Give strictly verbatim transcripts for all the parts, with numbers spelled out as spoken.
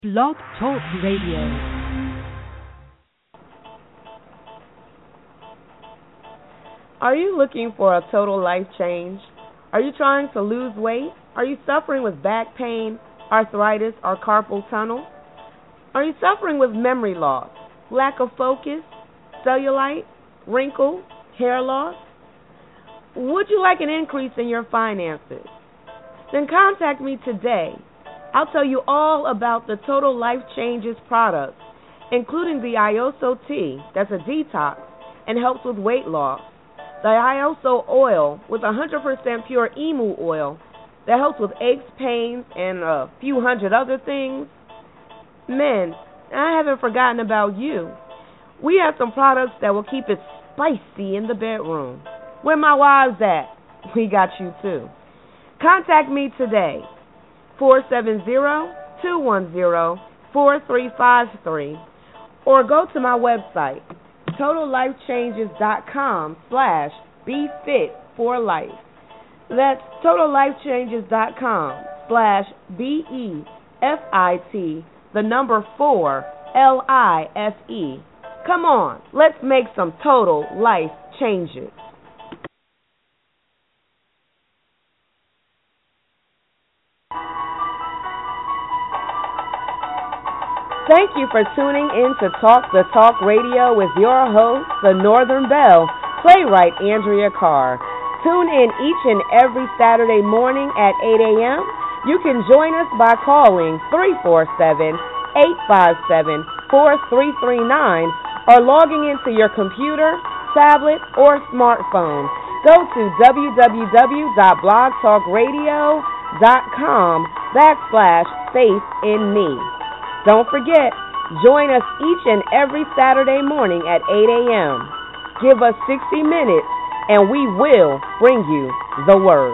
Blog Talk Radio. Are you looking for a total life change? Are you trying to lose weight? Are you suffering with back pain, arthritis, or carpal tunnel? Are you suffering with memory loss, lack of focus, cellulite, wrinkles, hair loss? Would you like an increase in your finances? Then contact me today. I'll tell you all about the Total Life Changes products, including the I O S O Tea, that's a detox, and helps with weight loss. The I O S O Oil with one hundred percent pure emu oil that helps with aches, pains, and a few hundred other things. Men, I haven't forgotten about you. We have some products that will keep it spicy in the bedroom. Where my wives at? We got you too. Contact me today. four seven zero, two one zero, four three five three, or go to my website, total life changes dot com slash be fit for life. That's total life changes dot com slash B E F I T, the number four, L I F E. Come on, let's make some total life changes. Thank you for tuning in to Talk the Talk Radio with your host, the Northern Belle, playwright Andrea Carr. Tune in each and every Saturday morning at eight a.m. You can join us by calling three four seven, eight five seven, four three three nine or logging into your computer, tablet, or smartphone. Go to www.blogtalkradio.com backslash faith in me. Don't forget, join us each and every Saturday morning at eight a.m. Give us sixty minutes, and we will bring you the word.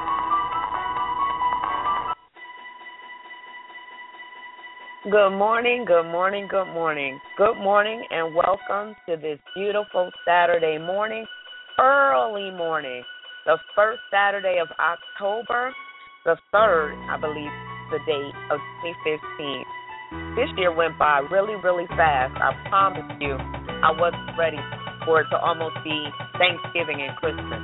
Good morning, good morning, good morning. Good morning, and welcome to this beautiful Saturday morning, early morning, the first Saturday of October, the third, I believe, the date of twenty fifteen. This year went by really, really fast. I promise you, I wasn't ready for it to almost be Thanksgiving and Christmas.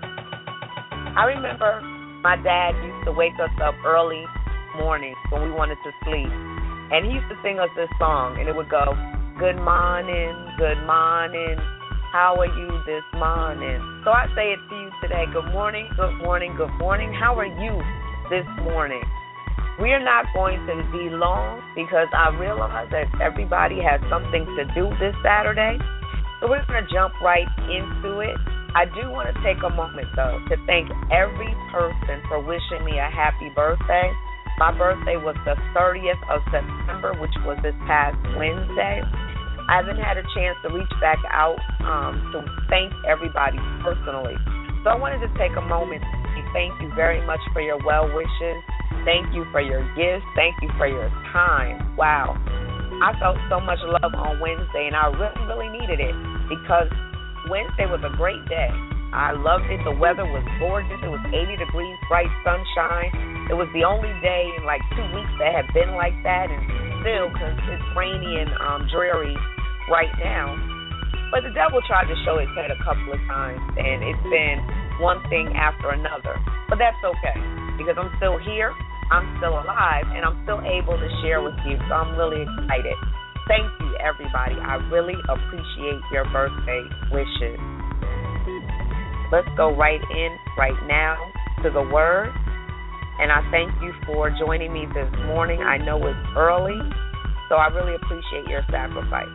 I remember my dad used to wake us up early mornings when we wanted to sleep, and he used to sing us this song, and it would go, good morning, good morning, how are you this morning? So I say it to you today, good morning, good morning, good morning, how are you this morning? We are not going to be long because I realize that everybody has something to do this Saturday. So we're going to jump right into it. I do want to take a moment, though, to thank every person for wishing me a happy birthday. My birthday was the thirtieth of September, which was this past Wednesday. I haven't had a chance to reach back out um, to thank everybody personally. So I wanted to take a moment to say thank you very much for your well wishes. Thank you for your gifts. Thank you for your time. Wow. I felt so much love on Wednesday, and I really, really needed it because Wednesday was a great day. I loved it. The weather was gorgeous. It was eighty degrees, bright sunshine. It was the only day in like two weeks that had been like that, and still, because it's rainy and um, dreary right now. But the devil tried to show his head a couple of times, and it's been one thing after another. But that's okay because I'm still here. I'm still alive, and I'm still able to share with you, so I'm really excited. Thank you, everybody. I really appreciate your birthday wishes. Let's go right in right now to the Word, and I thank you for joining me this morning. I know it's early, so I really appreciate your sacrifice.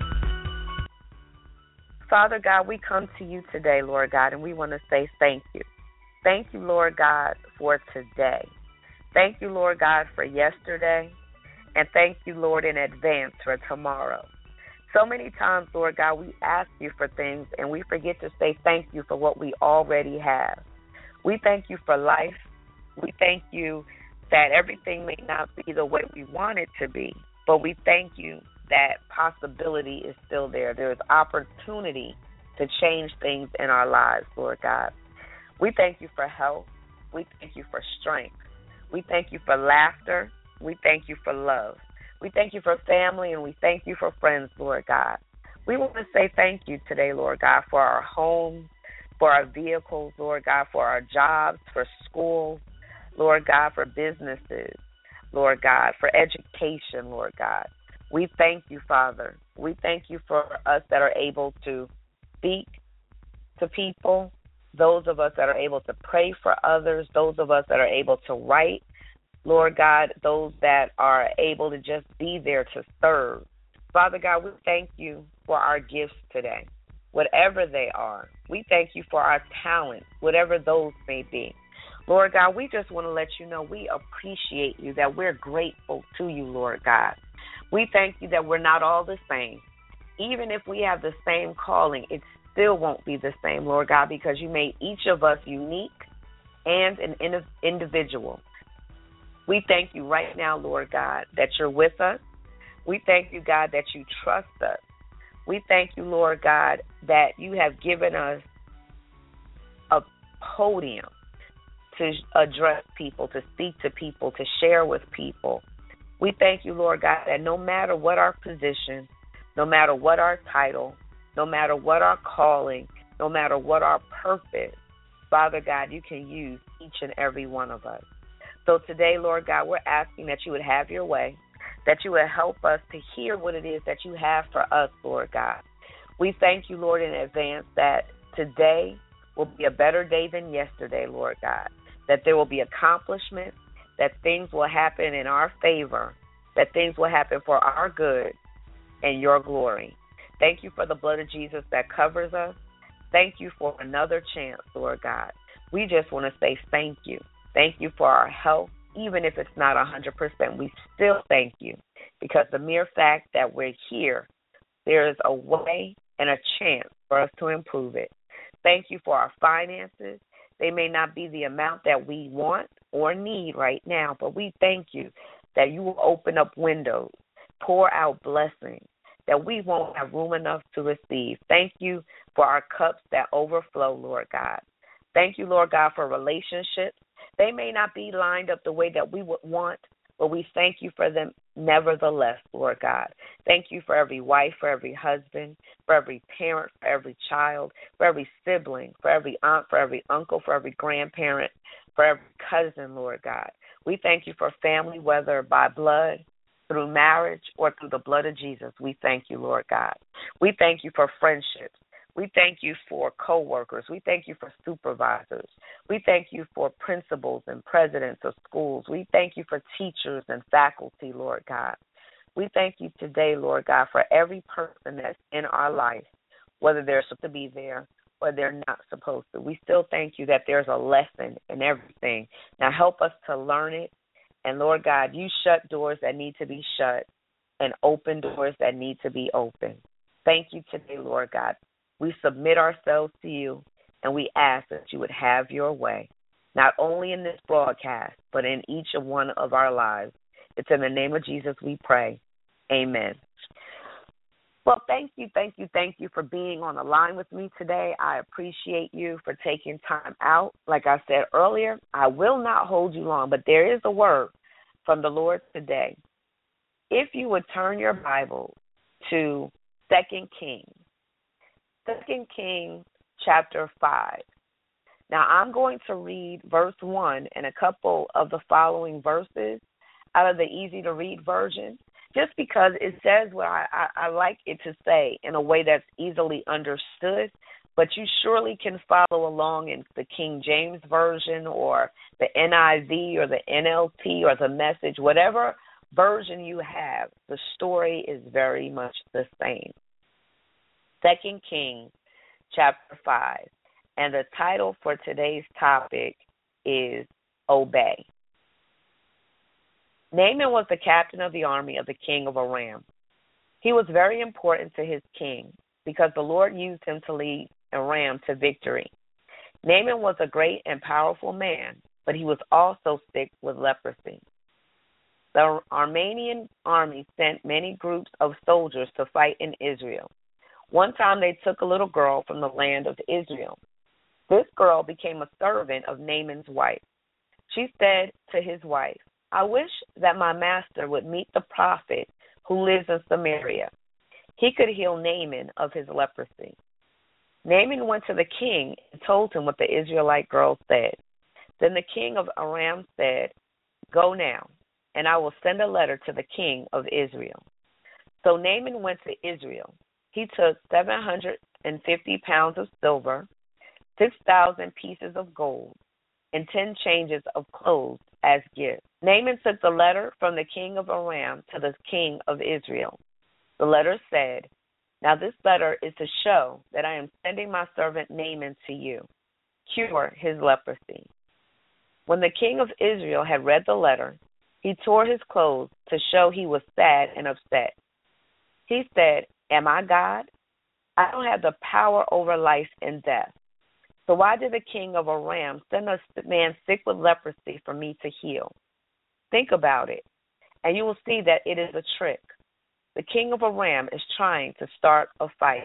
Father God, we come to you today, Lord God, and we want to say thank you. Thank you, Lord God, for today. Thank you, Lord God, for yesterday, and thank you, Lord, in advance for tomorrow. So many times, Lord God, we ask you for things, and we forget to say thank you for what we already have. We thank you for life. We thank you that everything may not be the way we want it to be, but we thank you that possibility is still there. There is opportunity to change things in our lives, Lord God. We thank you for health. We thank you for strength. We thank you for laughter. We thank you for love. We thank you for family, and we thank you for friends, Lord God. We want to say thank you today, Lord God, for our homes, for our vehicles, Lord God, for our jobs, for schools, Lord God, for businesses, Lord God, for education, Lord God. We thank you, Father. We thank you for us that are able to speak to people, those of us that are able to pray for others, those of us that are able to write, Lord God, those that are able to just be there to serve. Father God, we thank you for our gifts today, whatever they are. We thank you for our talents, whatever those may be. Lord God, we just want to let you know we appreciate you, that we're grateful to you, Lord God. We thank you that we're not all the same. Even if we have the same calling, it still won't be the same, Lord God, because you made each of us unique and an individual. We thank you right now, Lord God, that you're with us. We thank you, God, that you trust us. We thank you, Lord God, that you have given us a podium to address people, to speak to people, to share with people. We thank you, Lord God, that no matter what our position, no matter what our title, no matter what our calling, no matter what our purpose, Father God, you can use each and every one of us. So today, Lord God, we're asking that you would have your way, that you would help us to hear what it is that you have for us, Lord God. We thank you, Lord, in advance that today will be a better day than yesterday, Lord God, that there will be accomplishments, that things will happen in our favor, that things will happen for our good and your glory. Thank you for the blood of Jesus that covers us. Thank you for another chance, Lord God. We just want to say thank you. Thank you for our health. Even if it's not one hundred percent, we still thank you, because the mere fact that we're here, there is a way and a chance for us to improve it. Thank you for our finances. They may not be the amount that we want or need right now, but we thank you that you will open up windows, pour out blessings that we won't have room enough to receive. Thank you for our cups that overflow, Lord God. Thank you, Lord God, for relationships. They may not be lined up the way that we would want, but we thank you for them nevertheless, Lord God. Thank you for every wife, for every husband, for every parent, for every child, for every sibling, for every aunt, for every uncle, for every grandparent, for every cousin, Lord God. We thank you for family, whether by blood, through marriage, or through the blood of Jesus. We thank you, Lord God. We thank you for friendships. We thank you for coworkers. We thank you for supervisors. We thank you for principals and presidents of schools. We thank you for teachers and faculty, Lord God. We thank you today, Lord God, for every person that's in our life, whether they're supposed to be there or they're not supposed to. We still thank you that there's a lesson in everything. Now help us to learn it. And, Lord God, you shut doors that need to be shut and open doors that need to be open. Thank you today, Lord God. We submit ourselves to you, and we ask that you would have your way, not only in this broadcast, but in each of one of our lives. It's in the name of Jesus we pray. Amen. Well, thank you, thank you, thank you for being on the line with me today. I appreciate you for taking time out. Like I said earlier, I will not hold you long, but there is a word from the Lord today. If you would turn your Bible to Second Kings, Second Kings chapter five. Now, I'm going to read verse one and a couple of the following verses out of the easy-to-read version, just because it says what I, I, I like it to say in a way that's easily understood, but you surely can follow along in the King James Version or the N I V or the N L T or the Message, whatever version you have, the story is very much the same. Second Kings chapter five, and the title for today's topic is Obey. Naaman was the captain of the army of the king of Aram. He was very important to his king because the Lord used him to lead Aram to victory. Naaman was a great and powerful man, but he was also sick with leprosy. The Aramean army sent many groups of soldiers to fight in Israel. One time they took a little girl from the land of Israel. This girl became a servant of Naaman's wife. She said to his wife, I wish that my master would meet the prophet who lives in Samaria. He could heal Naaman of his leprosy. Naaman went to the king and told him what the Israelite girl said. Then the king of Aram said, Go now, and I will send a letter to the king of Israel. So Naaman went to Israel. He took seven hundred fifty pounds of silver, six thousand pieces of gold, and ten changes of clothes as gifts. Naaman took the letter from the king of Aram to the king of Israel. The letter said, Now this letter is to show that I am sending my servant Naaman to you. Cure his leprosy. When the king of Israel had read the letter, he tore his clothes to show he was sad and upset. He said, Am I God? I don't have the power over life and death. So why did the king of Aram send a man sick with leprosy for me to heal? Think about it, and you will see that it is a trick. The king of Aram is trying to start a fight.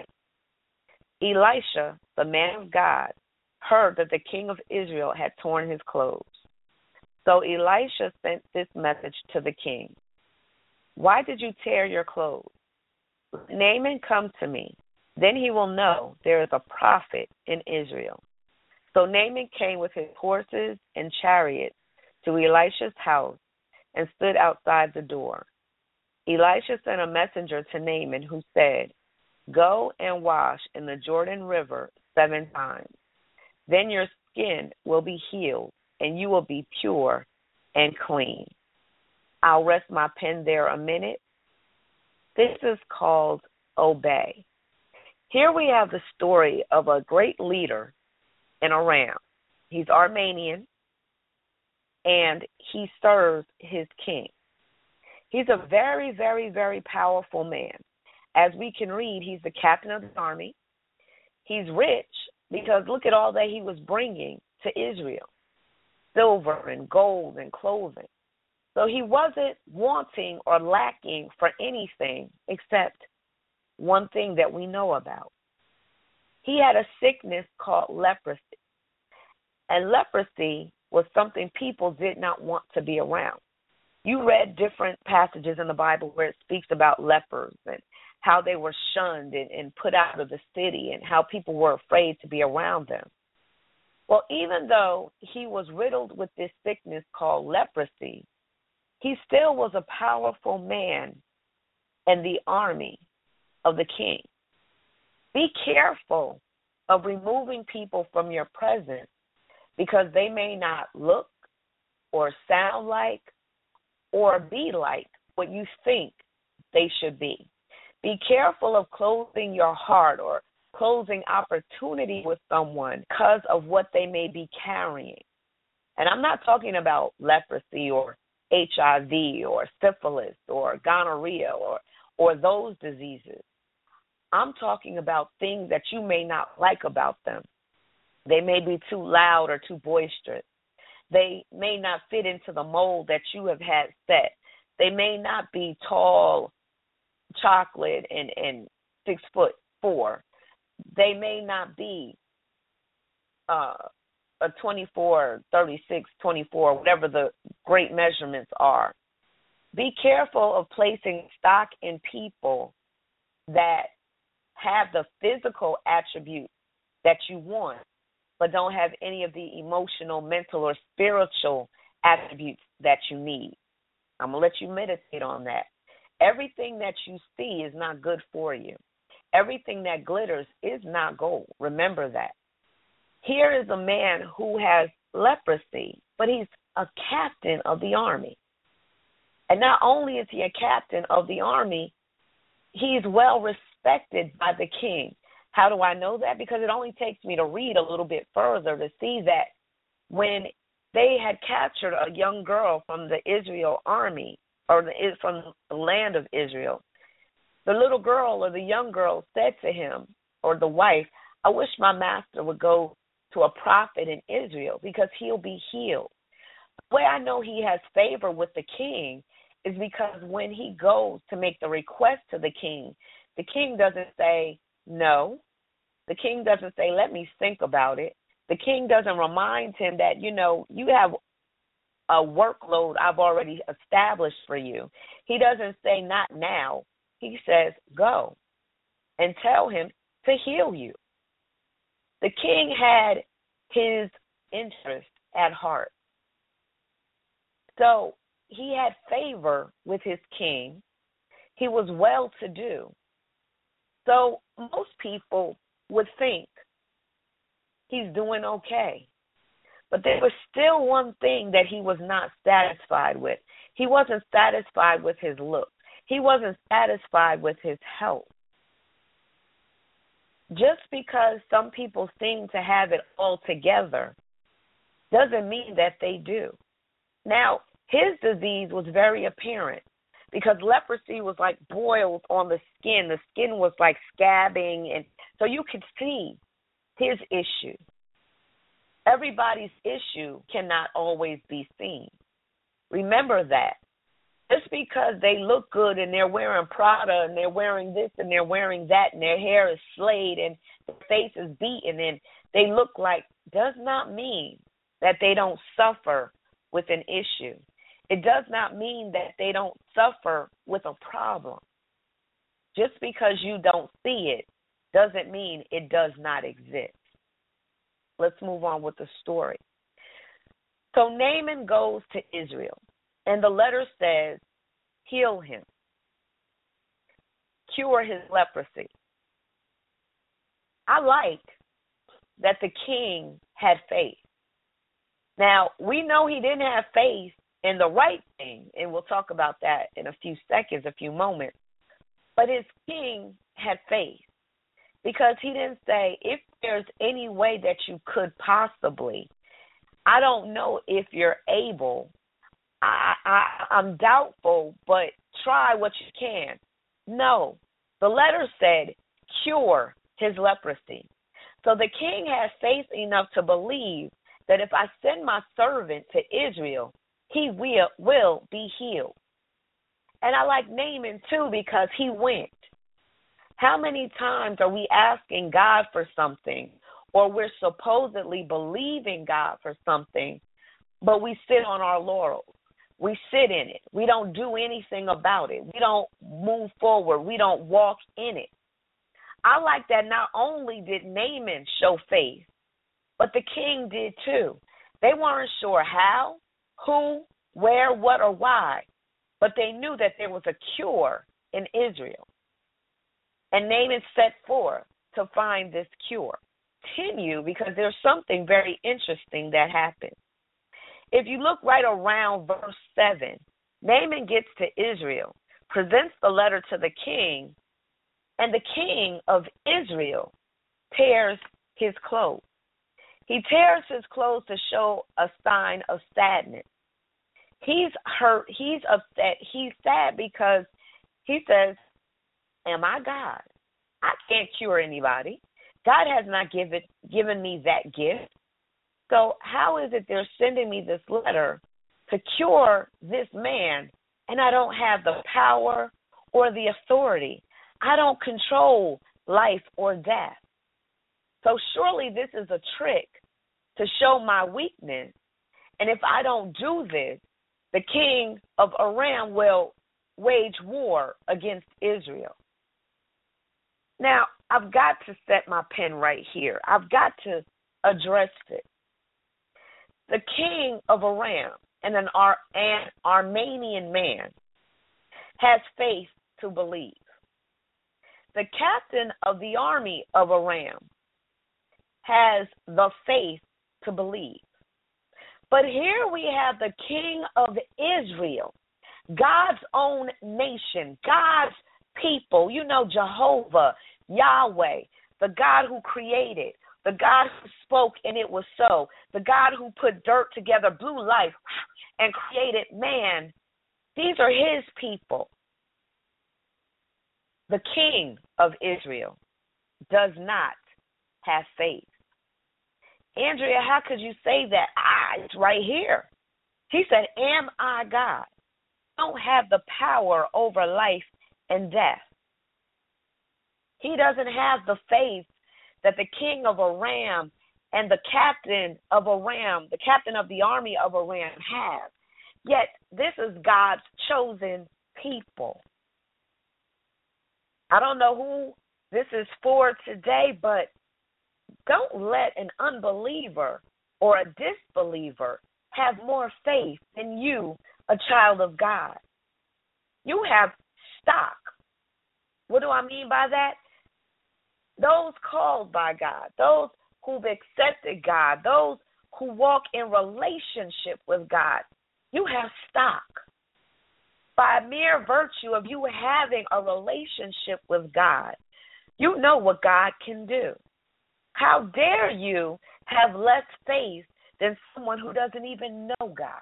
Elisha, the man of God, heard that the king of Israel had torn his clothes. So Elisha sent this message to the king. Why did you tear your clothes? Let Naaman come to me. Then he will know there is a prophet in Israel. So Naaman came with his horses and chariots to Elisha's house and stood outside the door. Elisha sent a messenger to Naaman who said, Go and wash in the Jordan River seven times. Then your skin will be healed and you will be pure and clean. I'll rest my pen there a minute. This is called obey. Here we have the story of a great leader in Aram. He's Armenian, and he serves his king. He's a very, very, very powerful man. As we can read, he's the captain of the army. He's rich because look at all that he was bringing to Israel, silver and gold and clothing. So he wasn't wanting or lacking for anything except one thing that we know about. He had a sickness called leprosy. And leprosy was something people did not want to be around. You read different passages in the Bible where it speaks about lepers and how they were shunned and, and put out of the city and how people were afraid to be around them. Well, even though he was riddled with this sickness called leprosy, he still was a powerful man in the army of the king. Be careful of removing people from your presence because they may not look or sound like or be like what you think they should be. Be careful of closing your heart or closing opportunity with someone because of what they may be carrying. And I'm not talking about leprosy or H I V or syphilis or gonorrhea or, or those diseases. I'm talking about things that you may not like about them. They may be too loud or too boisterous. They may not fit into the mold that you have had set. They may not be tall, chocolate, and, and six foot four. They may not be uh, a twenty-four, thirty-six, twenty-four, whatever the great measurements are. Be careful of placing stock in people that have the physical attributes that you want, but don't have any of the emotional, mental, or spiritual attributes that you need. I'm going to let you meditate on that. Everything that you see is not good for you. Everything that glitters is not gold. Remember that. Here is a man who has leprosy, but he's a captain of the army. And not only is he a captain of the army, he's well respected by the king. How do I know that? Because it only takes me to read a little bit further to see that when they had captured a young girl from the Israel army, or the, from the land of Israel, the little girl or the young girl said to him, or the wife, I wish my master would go to a prophet in Israel because he'll be healed. The way I know he has favor with the king is because when he goes to make the request to the king, the king doesn't say no. The king doesn't say, let me think about it. The king doesn't remind him that, you know, you have a workload I've already established for you. He doesn't say not now. He says go and tell him to heal you. The king had his interest at heart. So he had favor with his king. He was well-to-do. So most people would think he's doing okay. But there was still one thing that he was not satisfied with. He wasn't satisfied with his look. He wasn't satisfied with his health. Just because some people seem to have it all together doesn't mean that they do. Now, his disease was very apparent because leprosy was like boils on the skin. The skin was like scabbing, and so you could see his issue. Everybody's issue cannot always be seen. Remember that. Just because they look good and they're wearing Prada and they're wearing this and they're wearing that and their hair is slayed and their face is beaten and they look like, does not mean that they don't suffer with an issue. It does not mean that they don't suffer with a problem. Just because you don't see it doesn't mean it does not exist. Let's move on with the story. So Naaman goes to Israel, and the letter says, heal him, cure his leprosy. I like that the king had faith. Now, we know he didn't have faith in the right thing, and we'll talk about that in a few seconds, a few moments. But his king had faith because he didn't say, if there's any way that you could possibly, I don't know if you're able, I, I, I'm doubtful, but try what you can. No, the letter said, cure his leprosy. So the king had faith enough to believe that if I send my servant to Israel, he will, will be healed. And I like Naaman, too, because he went. How many times are we asking God for something, or we're supposedly believing God for something, but we sit on our laurels? We sit in it. We don't do anything about it. We don't move forward. We don't walk in it. I like that not only did Naaman show faith, but the king did too. They weren't sure how, who, where, what, or why, but they knew that there was a cure in Israel. And Naaman set forth to find this cure. Continue, because there's something very interesting that happened. If you look right around verse seven, Naaman gets to Israel, presents the letter to the king, and the king of Israel tears his clothes. He tears his clothes to show a sign of sadness. He's hurt. He's upset. He's sad because he says, am I God? I can't cure anybody. God has not given, given me that gift. So how is it they're sending me this letter to cure this man, and I don't have the power or the authority? I don't control life or death. So surely this is a trick to show my weakness. And if I don't do this, the king of Aram will wage war against Israel. Now, I've got to set my pen right here. I've got to address it. The king of Aram, and an, Ar- an Armenian man, has faith to believe. The captain of the army of Aram has the faith to believe. But here we have the king of Israel, God's own nation, God's people, you know, Jehovah, Yahweh, the God who created, the God who spoke and it was so, the God who put dirt together, blew life, and created man. These are his people. The king of Israel does not have faith. Andrea, how could you say that? Ah, it's right here. He said, am I God? I don't have the power over life and death. He doesn't have the faith that the king of Aram and the captain of Aram, the captain of the army of Aram have. Yet this is God's chosen people. I don't know who this is for today, but don't let an unbeliever or a disbeliever have more faith than you, a child of God. You have stock. What do I mean by that? Those called by God, those who've accepted God, those who walk in relationship with God, you have stock. By mere virtue of you having a relationship with God, you know what God can do. How dare you have less faith than someone who doesn't even know God?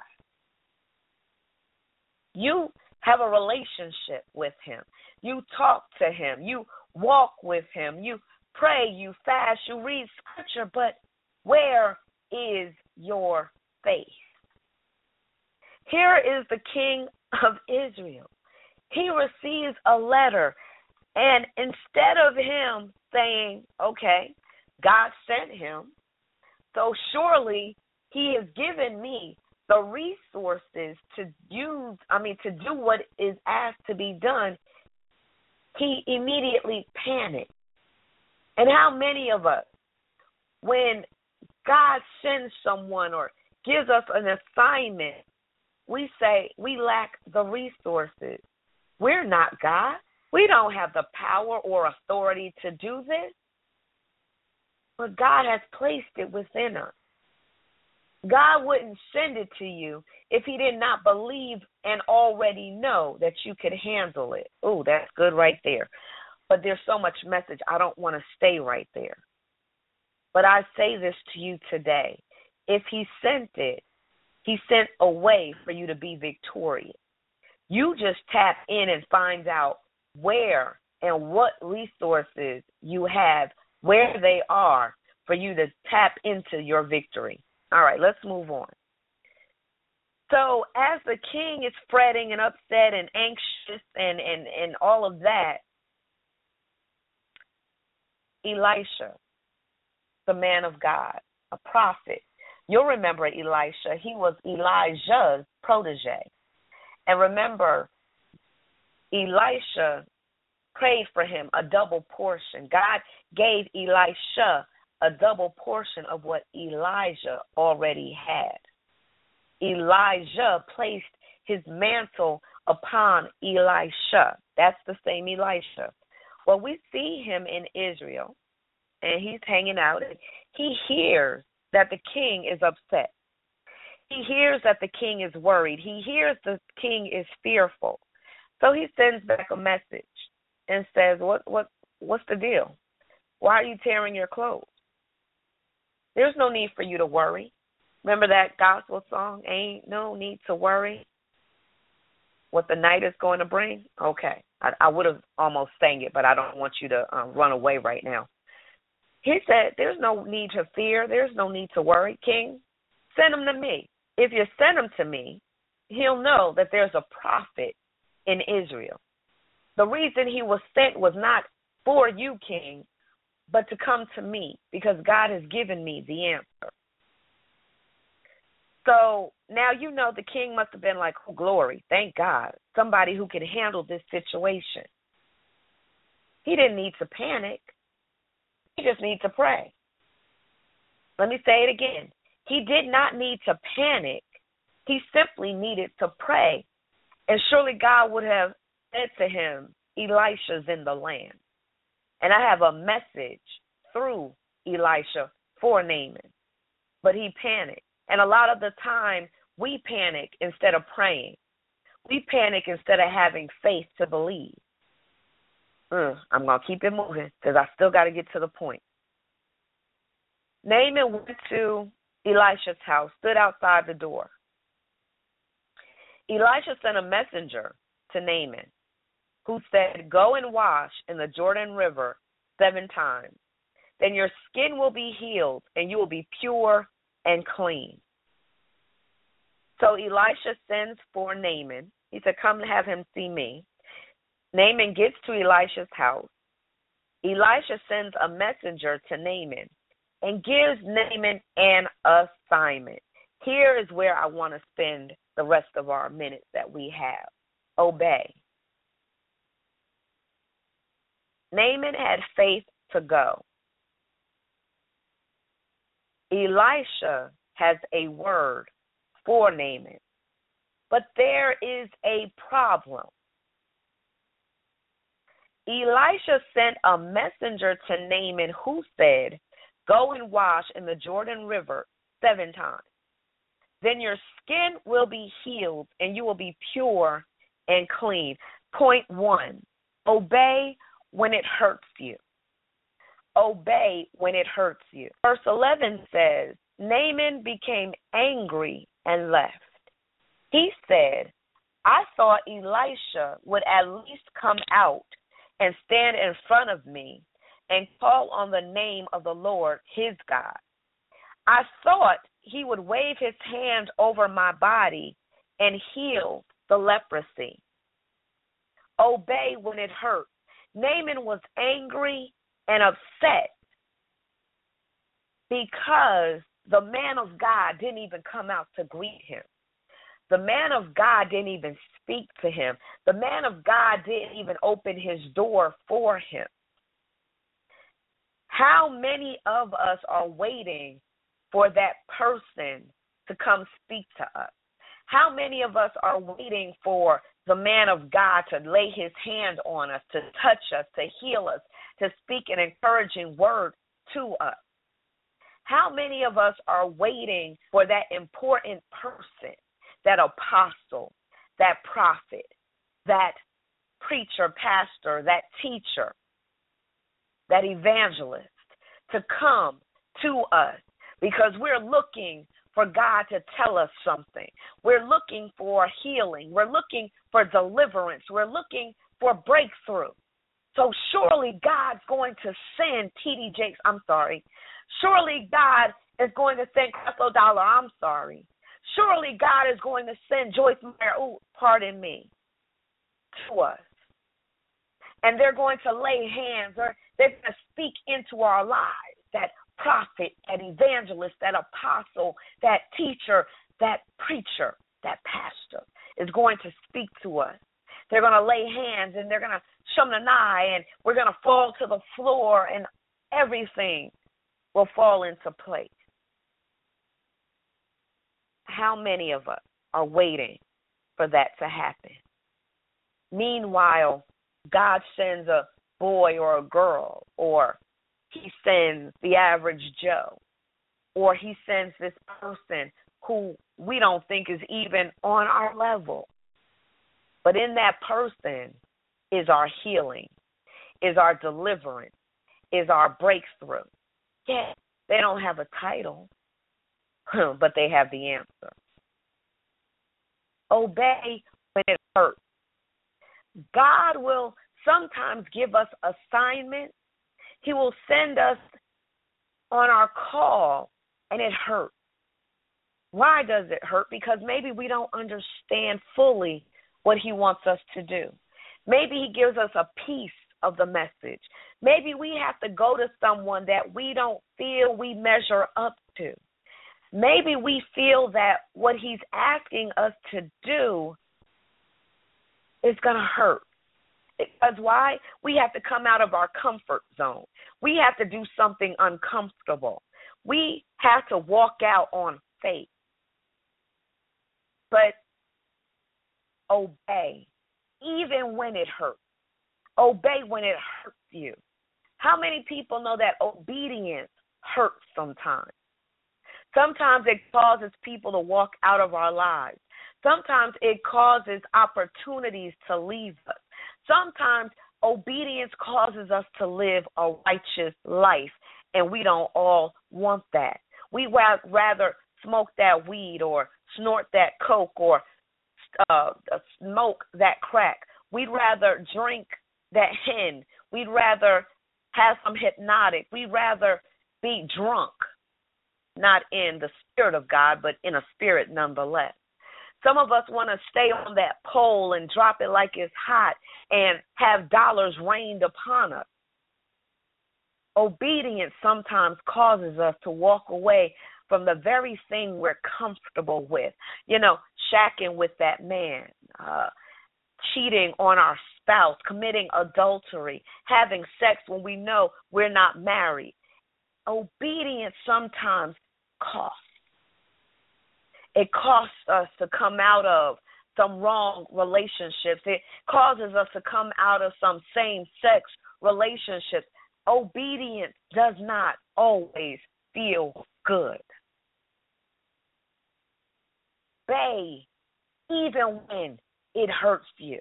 You have a relationship with him. You talk to him. You walk with him. You pray, you fast, you read scripture, but where is your faith? Here is the king of Israel. He receives a letter, and instead of him saying, okay, God sent him, so surely he has given me the resources to use, I mean, to do what is asked to be done, he immediately panicked. And how many of us, when God sends someone or gives us an assignment, we say we lack the resources. We're not God. We don't have the power or authority to do this. But God has placed it within us. God wouldn't send it to you if he did not believe and already know that you could handle it. Oh, that's good right there. But there's so much message, I don't want to stay right there. But I say this to you today. If he sent it, he sent a way for you to be victorious. You just tap in and find out where and what resources you have, where they are, for you to tap into your victory. All right, let's move on. So as the king is fretting and upset and anxious and, and, and all of that, Elisha, the man of God, a prophet. You'll remember Elisha. He was Elijah's protege. And remember, Elisha prayed for him a double portion. God gave Elisha a double portion of what Elijah already had. Elijah placed his mantle upon Elisha. That's the same Elisha. Well, we see him in Israel, and he's hanging out. He hears that the king is upset. He hears that the king is worried. He hears the king is fearful. So he sends back a message and says, what, what, what's the deal? Why are you tearing your clothes? There's no need for you to worry. Remember that gospel song, Ain't No Need to Worry? What the night is going to bring? Okay. I, I would have almost sang it, but I don't want you to um, run away right now. He said, there's no need to fear. There's no need to worry. King, send him to me. If you send him to me, he'll know that there's a prophet in Israel. The reason he was sent was not for you, King, but to come to me, because God has given me the answer. So now you know the king must have been like, oh, glory, thank God, somebody who can handle this situation. He didn't need to panic. He just needs to pray. Let me say it again. He did not need to panic. He simply needed to pray. And surely God would have said to him, Elisha's in the land. And I have a message through Elisha for Naaman. But he panicked. And a lot of the time, we panic instead of praying. We panic instead of having faith to believe. Mm, I'm going to keep it moving because I still got to get to the point. Naaman went to Elisha's house, stood outside the door. Elisha sent a messenger to Naaman who said, go and wash in the Jordan River seven times. Then your skin will be healed and you will be pure and clean. So Elisha sends for Naaman. He said, come and have him see me. Naaman gets to Elisha's house. Elisha sends a messenger to Naaman and gives Naaman an assignment. Here is where I want to spend the rest of our minutes that we have. Obey. Naaman had faith to go. Elisha has a word for Naaman, but there is a problem. Elisha sent a messenger to Naaman who said, "Go and wash in the Jordan River seven times. Then your skin will be healed and you will be pure and clean." Point one, obey when it hurts you. Obey when it hurts you. Verse eleven says, Naaman became angry and left. He said, "I thought Elisha would at least come out and stand in front of me and call on the name of the Lord his God. I thought he would wave his hand over my body and heal the leprosy." Obey when it hurts. Naaman was angry and upset because the man of God didn't even come out to greet him. The man of God didn't even speak to him. The man of God didn't even open his door for him. How many of us are waiting for that person to come speak to us? How many of us are waiting for the man of God to lay his hand on us, to touch us, to heal us, to speak an encouraging word to us? How many of us are waiting for that important person, that apostle, that prophet, that preacher, pastor, that teacher, that evangelist to come to us because we're looking for God to tell us something? We're looking for healing. We're looking for deliverance. We're looking for breakthrough. So surely God's going to send T D Jakes, I'm sorry. Surely God is going to send Creflo Dollar, I'm sorry. Surely God is going to send Joyce Meyer, oh, pardon me, to us. And they're going to lay hands, or they're going to speak into our lives. That prophet, that evangelist, that apostle, that teacher, that preacher, that pastor is going to speak to us. They're going to lay hands and they're going to shum an eye and we're going to fall to the floor and everything will fall into place. How many of us are waiting for that to happen? Meanwhile, God sends a boy or a girl, or he sends the average Joe, or he sends this person who we don't think is even on our level. But in that person is our healing, is our deliverance, is our breakthrough. Yeah, they don't have a title, but they have the answer. Obey when it hurts. God will sometimes give us assignments. He will send us on our call, and it hurts. Why does it hurt? Because maybe we don't understand fully what he wants us to do. Maybe he gives us a piece of the message. Maybe we have to go to someone that we don't feel we measure up to. Maybe we feel that what he's asking us to do is going to hurt. Because why? We have to come out of our comfort zone. We have to do something uncomfortable. We have to walk out on faith. But obey, even when it hurts. Obey when it hurts you. How many people know that obedience hurts sometimes? Sometimes it causes people to walk out of our lives. Sometimes it causes opportunities to leave us. Sometimes obedience causes us to live a righteous life, and we don't all want that. We would rather smoke that weed or snort that coke or uh, smoke that crack. We'd rather drink that hen. We'd rather have some hypnotic. We'd rather be drunk, not in the spirit of God, but in a spirit nonetheless. Some of us want to stay on that pole and drop it like it's hot and have dollars rained upon us. Obedience sometimes causes us to walk away from the very thing we're comfortable with. You know, shacking with that man, uh, cheating on our spouse, committing adultery, having sex when we know we're not married. Obedience sometimes costs. It costs us to come out of some wrong relationships. It causes us to come out of some same-sex relationships. Obedience does not always feel good. Obey even when it hurts you.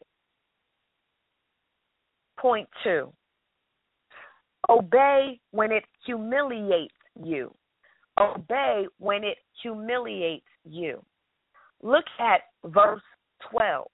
Point two, obey when it humiliates you. Obey when it humiliates you. Look at verse twelve.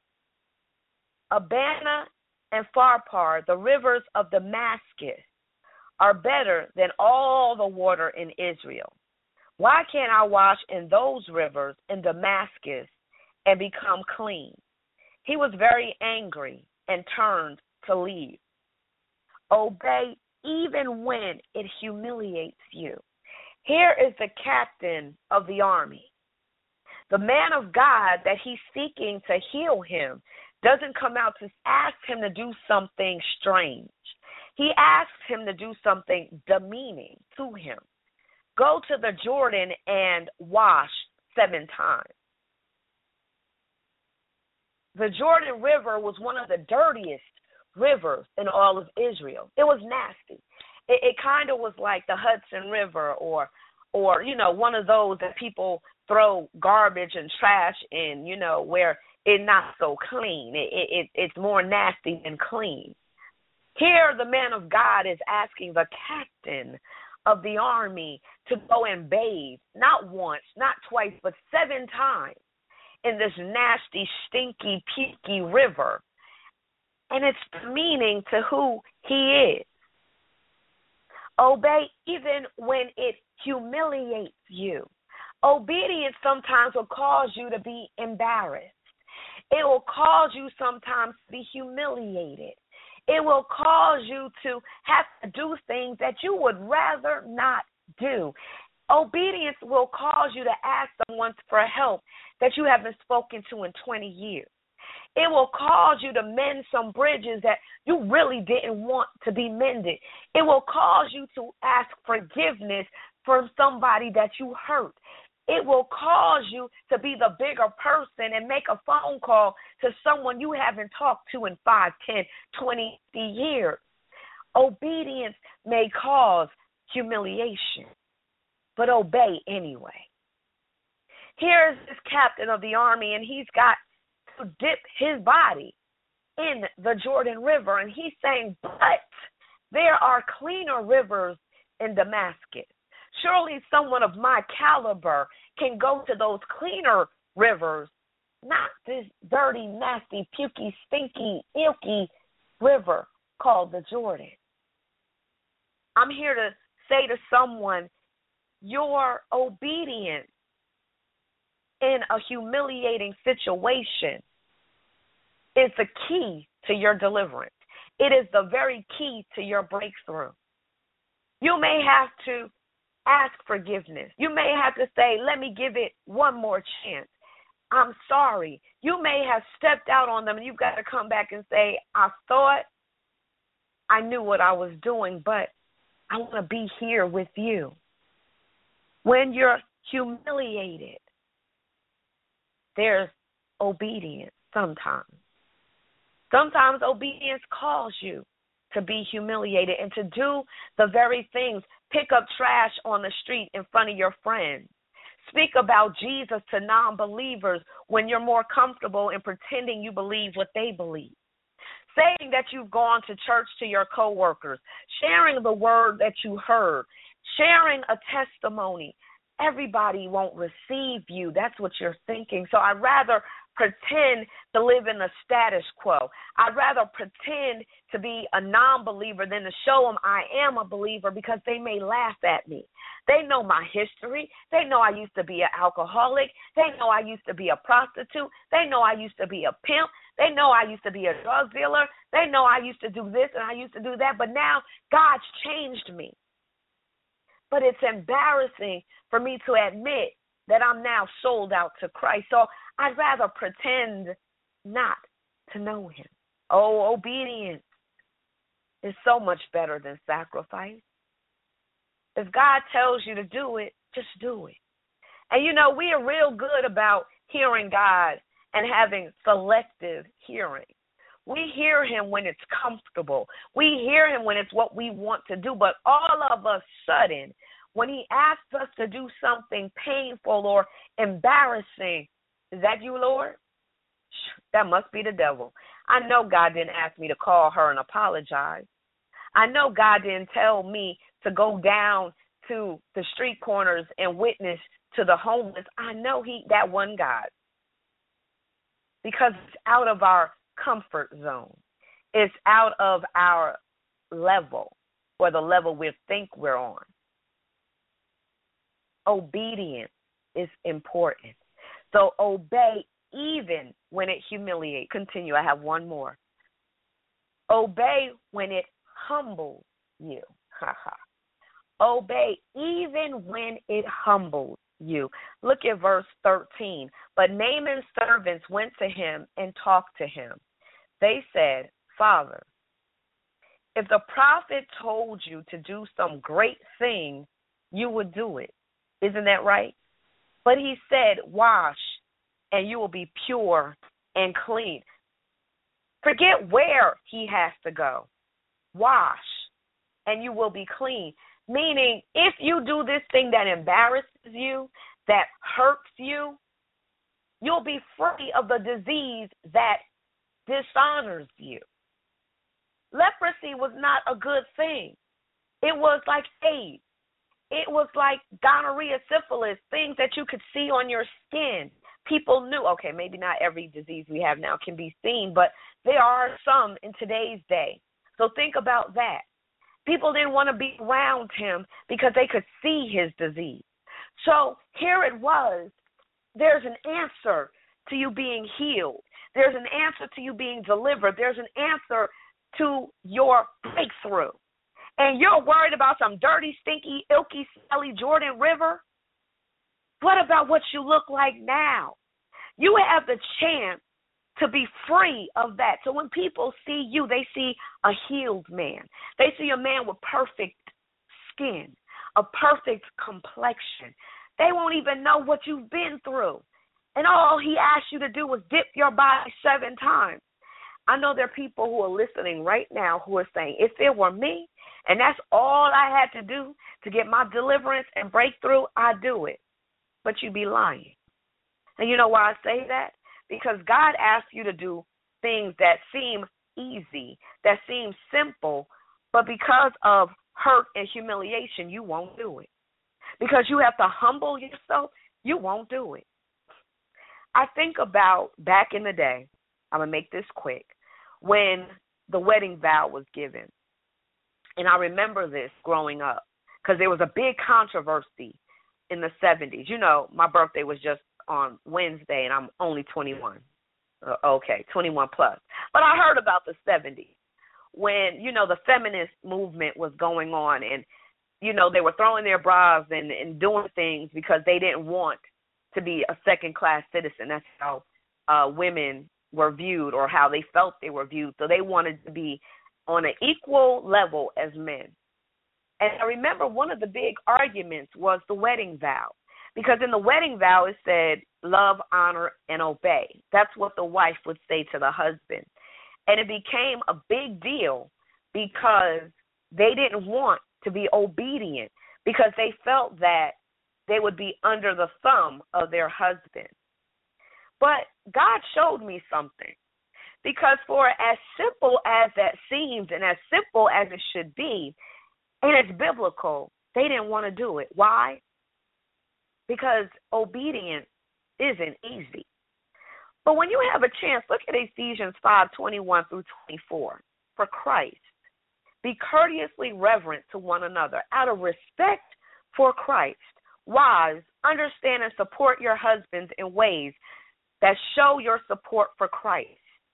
Abana and Pharpar, the rivers of Damascus, are better than all the water in Israel. Why can't I wash in those rivers in Damascus and become clean? He was very angry and turned to leave. Obey even when it humiliates you. Here is the captain of the army. The man of God that he's seeking to heal him doesn't come out to ask him to do something strange. He asks him to do something demeaning to him. Go to the Jordan and wash seven times. The Jordan River was one of the dirtiest rivers in all of Israel. It was nasty. It, it kind of was like the Hudson River or, or, you know, one of those that people throw garbage and trash in, you know, where it's not so clean. It, it, it's more nasty than clean. Here, the man of God is asking the captain of the army to go and bathe, not once, not twice, but seven times in this nasty, stinky, peaky river. And it's meaning to who he is. Obey even when it humiliates you. Obedience sometimes will cause you to be embarrassed. It will cause you sometimes to be humiliated. It will cause you to have to do things that you would rather not do. Obedience will cause you to ask someone for help that you haven't spoken to in twenty years. It will cause you to mend some bridges that you really didn't want to be mended. It will cause you to ask forgiveness from somebody that you hurt. It will cause you to be the bigger person and make a phone call to someone you haven't talked to in five, ten, twenty years. Obedience may cause humiliation, but obey anyway. Here's this captain of the army, and he's got to dip his body in the Jordan River, and he's saying, but there are cleaner rivers in Damascus. Surely someone of my caliber can go to those cleaner rivers, not this dirty, nasty, pukey, stinky, ilky river called the Jordan. I'm here to say to someone, your obedience in a humiliating situation is the key to your deliverance. It is the very key to your breakthrough. You may have to ask forgiveness. You may have to say, let me give it one more chance. I'm sorry. You may have stepped out on them, and you've got to come back and say, I thought I knew what I was doing, but I want to be here with you. When you're humiliated, there's obedience sometimes. Sometimes obedience calls you to be humiliated and to do the very things. Pick up trash on the street in front of your friends. Speak about Jesus to non-believers when you're more comfortable in pretending you believe what they believe. Saying that you've gone to church to your coworkers. Sharing the word that you heard. Sharing a testimony. Everybody won't receive you. That's what you're thinking. So I'd rather pretend to live in the status quo. I'd rather pretend to be a non-believer than to show them I am a believer, because they may laugh at me. They know my history. They know I used to be an alcoholic. They know I used to be a prostitute. They know I used to be a pimp. They know I used to be a drug dealer. They know I used to do this and I used to do that. But now God's changed me. But it's embarrassing for me to admit that I'm now sold out to Christ. So I'd rather pretend not to know him. Oh, obedience is so much better than sacrifice. If God tells you to do it, just do it. And, you know, we are real good about hearing God and having selective hearing. We hear him when it's comfortable. We hear him when it's what we want to do. But all of a sudden, when he asks us to do something painful or embarrassing, is that you, Lord? That must be the devil. I know God didn't ask me to call her and apologize. I know God didn't tell me to go down to the street corners and witness to the homeless. I know he that one God. Because it's out of our comfort zone. It's out of our level, or the level we think we're on. Obedience is important. So obey even when it humiliates. Continue. I have one more. Obey when it humbles you. Obey even when it humbles you. Look at verse thirteen. But Naaman's servants went to him and talked to him. They said, Father, if the prophet told you to do some great thing, you would do it. Isn't that right? But he said, wash, and you will be pure and clean. Forget where he has to go. Wash, and you will be clean. Meaning, if you do this thing that embarrasses you, that hurts you, you'll be free of the disease that dishonors you. Leprosy was not a good thing. It was like AIDS. It was like gonorrhea, syphilis, things that you could see on your skin. People knew, okay, maybe not every disease we have now can be seen, but there are some in today's day. So think about that. People didn't want to be around him because they could see his disease. So here it was. There's an answer to you being healed. There's an answer to you being delivered. There's an answer to your breakthrough. And you're worried about some dirty, stinky, ilky, smelly Jordan River? What about what you look like now? You have the chance to be free of that. So when people see you, they see a healed man. They see a man with perfect skin, a perfect complexion. They won't even know what you've been through. And all he asked you to do was dip your body seven times. I know there are people who are listening right now who are saying, if it were me, and that's all I had to do to get my deliverance and breakthrough, I'd do it. But you'd be lying. And you know why I say that? Because God asks you to do things that seem easy, that seem simple, but because of hurt and humiliation, you won't do it. Because you have to humble yourself, you won't do it. I think about back in the day, I'm going to make this quick, when the wedding vow was given. And I remember this growing up because there was a big controversy in the seventies. You know, my birthday was just on Wednesday, and I'm only twenty-one. Uh, okay, twenty-one plus. But I heard about the seventies when, you know, the feminist movement was going on, and, you know, they were throwing their bras and, and doing things because they didn't want to be a second-class citizen. That's how uh, women were viewed, or how they felt they were viewed. So they wanted to be on an equal level as men. And I remember one of the big arguments was the wedding vow. Because in the wedding vow, it said, love, honor, and obey. That's what the wife would say to the husband. And it became a big deal because they didn't want to be obedient, because they felt that they would be under the thumb of their husband. But God showed me something. Because for as simple as that seems and as simple as it should be, and it's biblical, they didn't want to do it. Why? Because obedience isn't easy. But when you have a chance, look at Ephesians five twenty-one through twenty-four. For Christ, be courteously reverent to one another out of respect for Christ. Wives, understand and support your husbands in ways that show your support for Christ.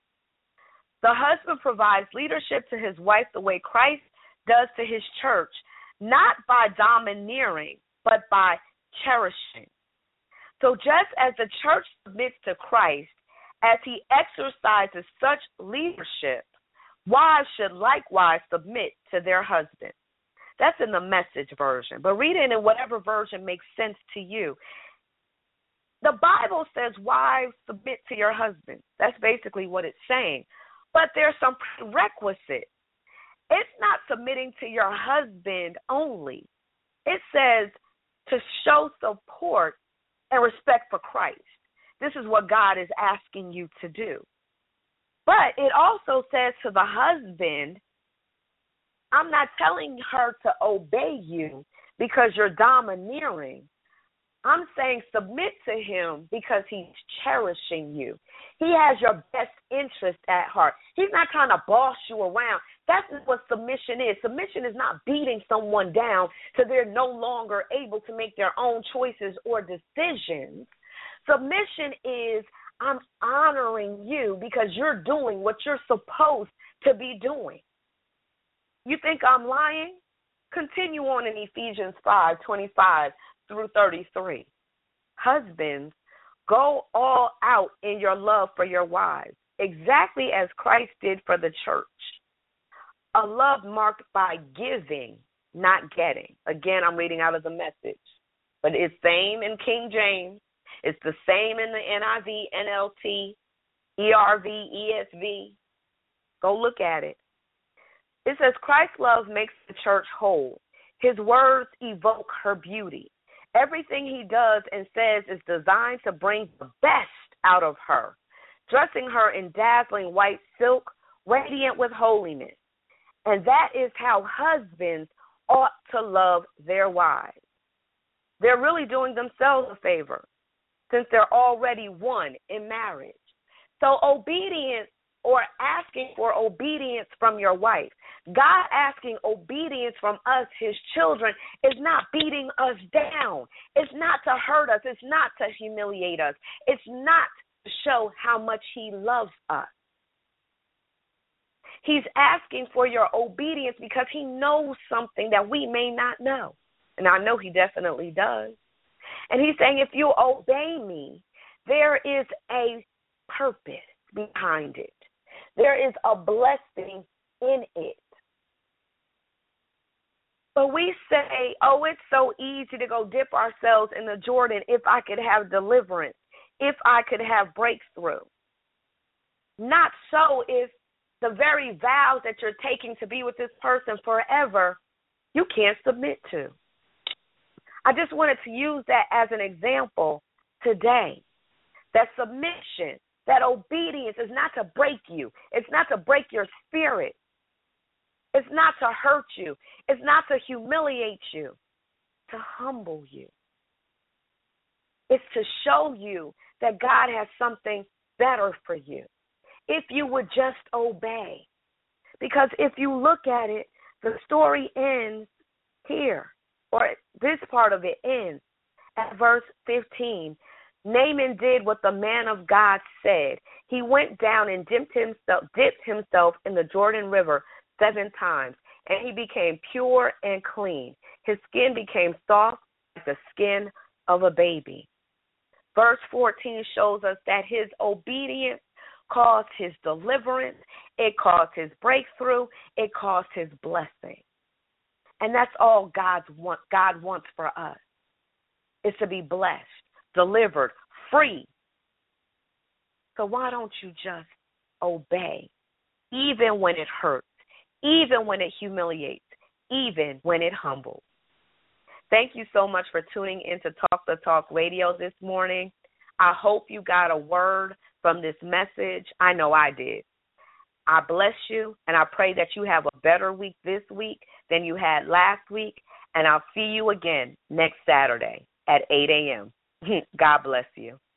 The husband provides leadership to his wife the way Christ does to his church, not by domineering, but by cherishing. So just as the church submits to Christ as he exercises such leadership, wives should likewise submit to their husbands. That's in the Message version, but read it in whatever version makes sense to you. The Bible says wives submit to your husbands. That's basically what it's saying. But there's some prerequisites. It's not submitting to your husband only. It says to show support and respect for Christ. This is what God is asking you to do. But it also says to the husband, I'm not telling her to obey you because you're domineering. I'm saying submit to him because he's cherishing you. He has your best interest at heart. He's not trying to boss you around. That's what submission is. Submission is not beating someone down so they're no longer able to make their own choices or decisions. Submission is I'm honoring you because you're doing what you're supposed to be doing. You think I'm lying? Continue on in Ephesians five twenty-five through thirty-three. Husbands, go all out in your love for your wives, exactly as Christ did for the church. A love marked by giving, not getting. Again, I'm reading out of the Message. But it's same in King James. It's the same in the N I V, N L T, E R V, E S V. Go look at it. It says Christ's love makes the church whole. His words evoke her beauty. Everything he does and says is designed to bring the best out of her, dressing her in dazzling white silk, radiant with holiness. And that is how husbands ought to love their wives. They're really doing themselves a favor since they're already one in marriage. So obedience or asking for obedience from your wife, God asking obedience from us, his children, is not beating us down. It's not to hurt us. It's not to humiliate us. It's not to show how much he loves us. He's asking for your obedience because he knows something that we may not know. And I know he definitely does. And he's saying, if you obey me, there is a purpose behind it. There is a blessing in it. But we say, oh, it's so easy to go dip ourselves in the Jordan if I could have deliverance, if I could have breakthrough. Not so if the very vows that you're taking to be with this person forever, you can't submit to. I just wanted to use that as an example today, that submission, that obedience is not to break you. It's not to break your spirit. It's not to hurt you. It's not to humiliate you, to humble you. It's to show you that God has something better for you if you would just obey. Because if you look at it, the story ends here, or this part of it ends at verse fifteen. Naaman did what the man of God said. He went down and dipped himself, dipped himself in the Jordan River seven times, and he became pure and clean. His skin became soft like the skin of a baby. Verse fourteen shows us that his obedience caused his deliverance, it caused his breakthrough, it caused his blessing. And that's all God's want, God wants for us, is to be blessed, delivered, free. So why don't you just obey, even when it hurts, even when it humiliates, even when it humbles? Thank you so much for tuning in to Talk the Talk Radio this morning. I hope you got a word from this message. I know I did. I bless you, and I pray that you have a better week this week than you had last week, and I'll see you again next Saturday at eight a.m. God bless you.